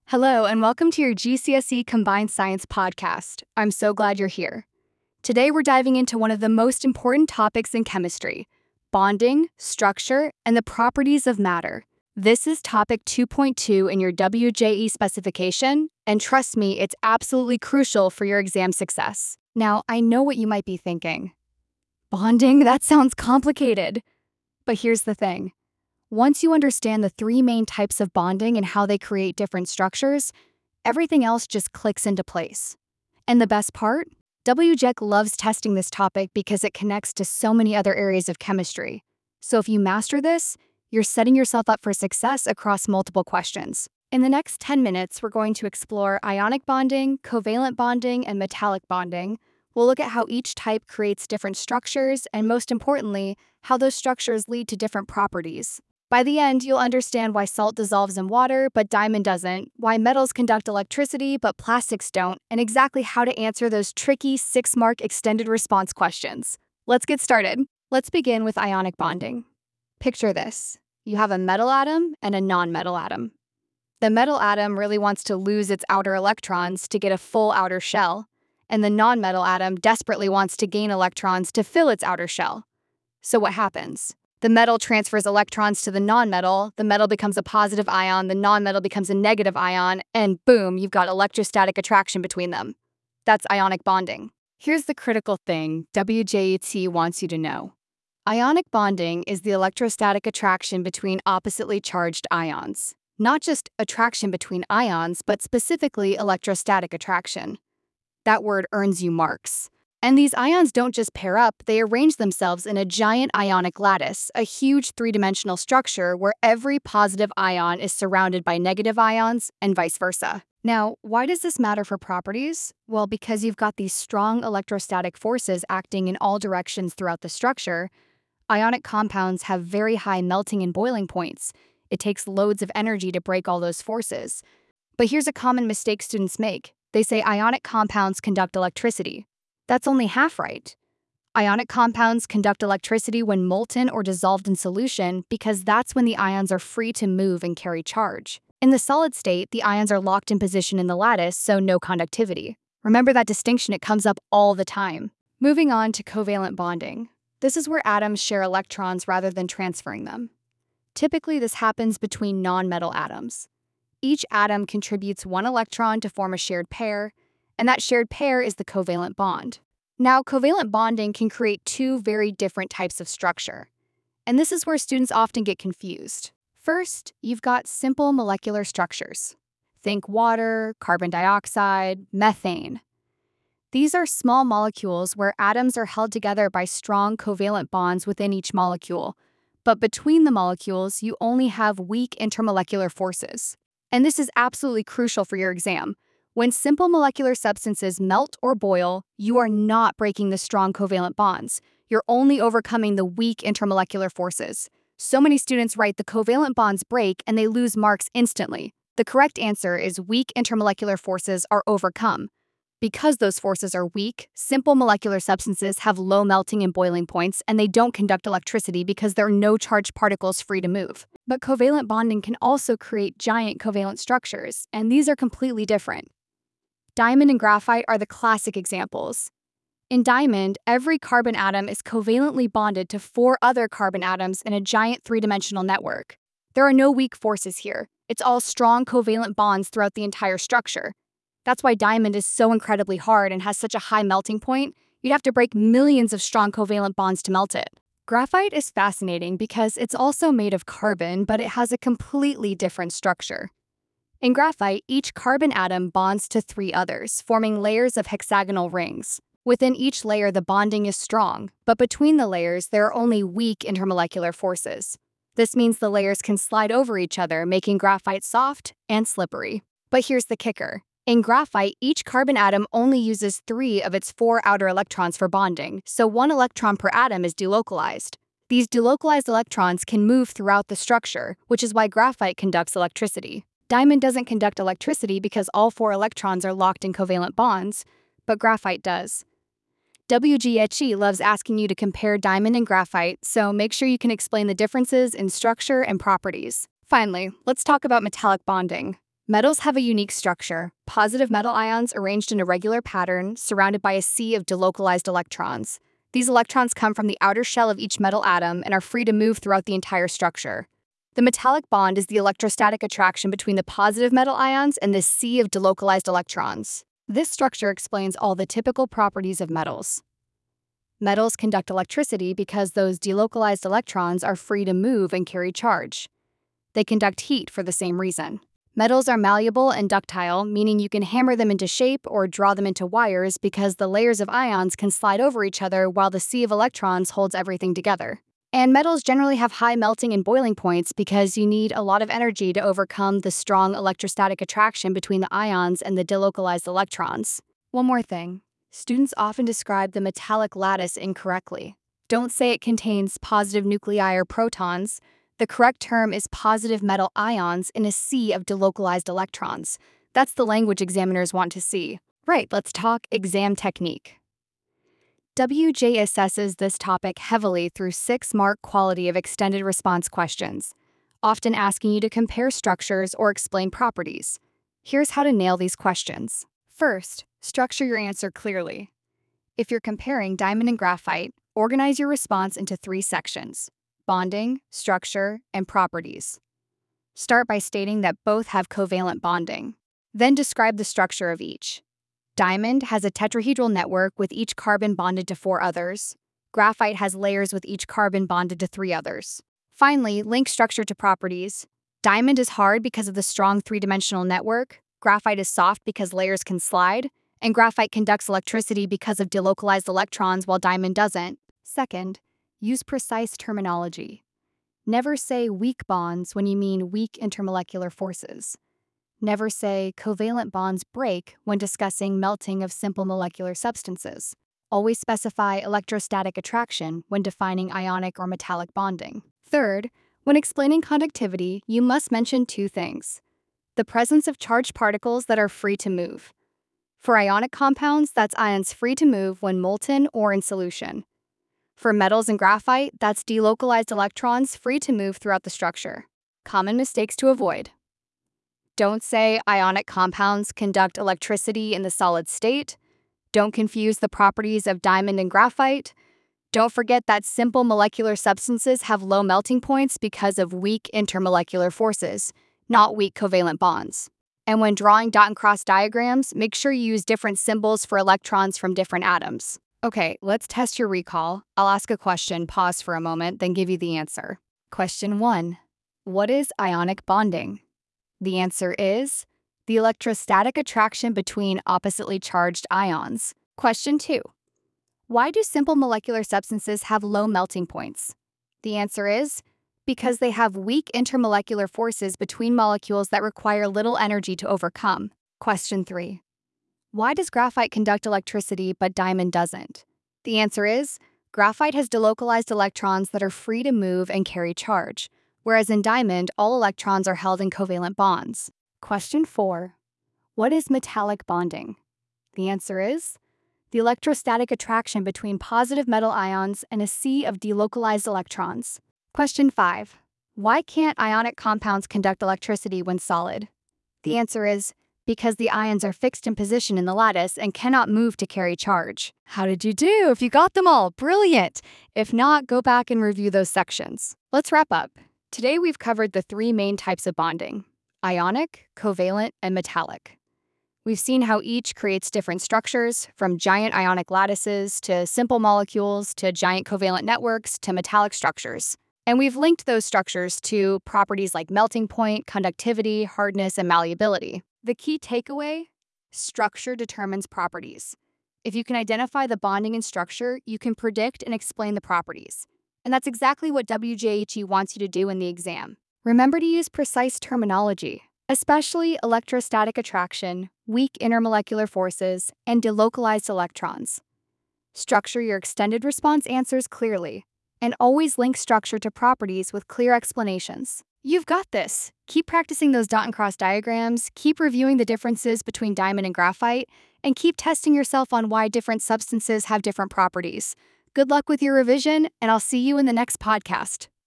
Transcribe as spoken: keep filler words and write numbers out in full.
Hello, and welcome to your G C S E Combined Science podcast. I'm so glad you're here. Today, we're diving into one of the most important topics in chemistry: bonding, structure, and the properties of matter. This is topic two point two in your W J E specification, and trust me, it's absolutely crucial for your exam success. Now, I know what you might be thinking. Bonding? That sounds complicated. But here's the thing. Once you understand the three main types of bonding and how they create different structures, everything else just clicks into place. And the best part? W J E C loves testing this topic because it connects to so many other areas of chemistry. So if you master this, you're setting yourself up for success across multiple questions. In the next ten minutes, we're going to explore ionic bonding, covalent bonding, and metallic bonding. We'll look at how each type creates different structures, and most importantly, how those structures lead to different properties. By the end, you'll understand why salt dissolves in water, but diamond doesn't, why metals conduct electricity, but plastics don't, and exactly how to answer those tricky six-mark extended response questions. Let's get started. Let's begin with ionic bonding. Picture this. You have a metal atom and a non-metal atom. The metal atom really wants to lose its outer electrons to get a full outer shell, and the non-metal atom desperately wants to gain electrons to fill its outer shell. So what happens? The metal transfers electrons to the non-metal, the metal becomes a positive ion, the non-metal becomes a negative ion, and boom, you've got electrostatic attraction between them. That's ionic bonding. Here's the critical thing W J E T wants you to know. Ionic bonding is the electrostatic attraction between oppositely charged ions. Not just attraction between ions, but specifically electrostatic attraction. That word earns you marks. And these ions don't just pair up, they arrange themselves in a giant ionic lattice, a huge three-dimensional structure where every positive ion is surrounded by negative ions and vice versa. Now, why does this matter for properties? Well, because you've got these strong electrostatic forces acting in all directions throughout the structure. Ionic compounds have very high melting and boiling points. It takes loads of energy to break all those forces. But here's a common mistake students make. They say ionic compounds conduct electricity. That's only half right. Ionic compounds conduct electricity when molten or dissolved in solution because that's when the ions are free to move and carry charge. In the solid state, the ions are locked in position in the lattice, so no conductivity. Remember that distinction, it comes up all the time. Moving on to covalent bonding. This is where atoms share electrons rather than transferring them. Typically, this happens between non-metal atoms. Each atom contributes one electron to form a shared pair, and that shared pair is the covalent bond. Now, covalent bonding can create two very different types of structure, and this is where students often get confused. First, you've got simple molecular structures. Think water, carbon dioxide, methane. These are small molecules where atoms are held together by strong covalent bonds within each molecule, but between the molecules, you only have weak intermolecular forces. And this is absolutely crucial for your exam. When simple molecular substances melt or boil, you are not breaking the strong covalent bonds. You're only overcoming the weak intermolecular forces. So many students write the covalent bonds break and they lose marks instantly. The correct answer is weak intermolecular forces are overcome. Because those forces are weak, simple molecular substances have low melting and boiling points, and they don't conduct electricity because there are no charged particles free to move. But covalent bonding can also create giant covalent structures, and these are completely different. Diamond and graphite are the classic examples. In diamond, every carbon atom is covalently bonded to four other carbon atoms in a giant three-dimensional network. There are no weak forces here. It's all strong covalent bonds throughout the entire structure. That's why diamond is so incredibly hard and has such a high melting point. You'd have to break millions of strong covalent bonds to melt it. Graphite is fascinating because it's also made of carbon, but it has a completely different structure. In graphite, each carbon atom bonds to three others, forming layers of hexagonal rings. Within each layer, the bonding is strong, but between the layers, there are only weak intermolecular forces. This means the layers can slide over each other, making graphite soft and slippery. But here's the kicker. In graphite, each carbon atom only uses three of its four outer electrons for bonding, so one electron per atom is delocalized. These delocalized electrons can move throughout the structure, which is why graphite conducts electricity. Diamond doesn't conduct electricity because all four electrons are locked in covalent bonds, but graphite does. W J E C loves asking you to compare diamond and graphite, so make sure you can explain the differences in structure and properties. Finally, let's talk about metallic bonding. Metals have a unique structure: positive metal ions arranged in a regular pattern, surrounded by a sea of delocalized electrons. These electrons come from the outer shell of each metal atom and are free to move throughout the entire structure. The metallic bond is the electrostatic attraction between the positive metal ions and this sea of delocalized electrons. This structure explains all the typical properties of metals. Metals conduct electricity because those delocalized electrons are free to move and carry charge. They conduct heat for the same reason. Metals are malleable and ductile, meaning you can hammer them into shape or draw them into wires because the layers of ions can slide over each other while the sea of electrons holds everything together. And metals generally have high melting and boiling points because you need a lot of energy to overcome the strong electrostatic attraction between the ions and the delocalized electrons. One more thing. Students often describe the metallic lattice incorrectly. Don't say it contains positive nuclei or protons. The correct term is positive metal ions in a sea of delocalized electrons. That's the language examiners want to see. Right, let's talk exam technique. W J assesses this topic heavily through six-mark quality of extended response questions, often asking you to compare structures or explain properties. Here's how to nail these questions. First, structure your answer clearly. If you're comparing diamond and graphite, organize your response into three sections: bonding, structure, and properties. Start by stating that both have covalent bonding. Then describe the structure of each. Diamond has a tetrahedral network with each carbon bonded to four others. Graphite has layers with each carbon bonded to three others. Finally, link structure to properties. Diamond is hard because of the strong three-dimensional network. Graphite is soft because layers can slide. And graphite conducts electricity because of delocalized electrons while diamond doesn't. Second, use precise terminology. Never say weak bonds when you mean weak intermolecular forces. Never say covalent bonds break when discussing melting of simple molecular substances. Always specify electrostatic attraction when defining ionic or metallic bonding. Third, when explaining conductivity, you must mention two things: the presence of charged particles that are free to move. For ionic compounds, that's ions free to move when molten or in solution. For metals and graphite, that's delocalized electrons free to move throughout the structure. Common mistakes to avoid. Don't say ionic compounds conduct electricity in the solid state. Don't confuse the properties of diamond and graphite. Don't forget that simple molecular substances have low melting points because of weak intermolecular forces, not weak covalent bonds. And when drawing dot and cross diagrams, make sure you use different symbols for electrons from different atoms. Okay, let's test your recall. I'll ask a question, pause for a moment, then give you the answer. Question one. What is ionic bonding? The answer is the electrostatic attraction between oppositely charged ions. Question two. Why do simple molecular substances have low melting points? The answer is because they have weak intermolecular forces between molecules that require little energy to overcome. Question three. Why does graphite conduct electricity but diamond doesn't? The answer is graphite has delocalized electrons that are free to move and carry charge, whereas in diamond, all electrons are held in covalent bonds. Question four. What is metallic bonding? The answer is the electrostatic attraction between positive metal ions and a sea of delocalized electrons. Question five. Why can't ionic compounds conduct electricity when solid? The answer is because the ions are fixed in position in the lattice and cannot move to carry charge. How did you do? If you got them all, brilliant! If not, go back and review those sections. Let's wrap up. Today we've covered the three main types of bonding: ionic, covalent, and metallic. We've seen how each creates different structures, from giant ionic lattices to simple molecules to giant covalent networks to metallic structures. And we've linked those structures to properties like melting point, conductivity, hardness, and malleability. The key takeaway: structure determines properties. If you can identify the bonding in structure, you can predict and explain the properties. And that's exactly what W J H E wants you to do in the exam. Remember to use precise terminology, especially electrostatic attraction, weak intermolecular forces, and delocalized electrons. Structure your extended response answers clearly, and always link structure to properties with clear explanations. You've got this. Keep practicing those dot and cross diagrams, keep reviewing the differences between diamond and graphite, and keep testing yourself on why different substances have different properties. Good luck with your revision, and I'll see you in the next podcast.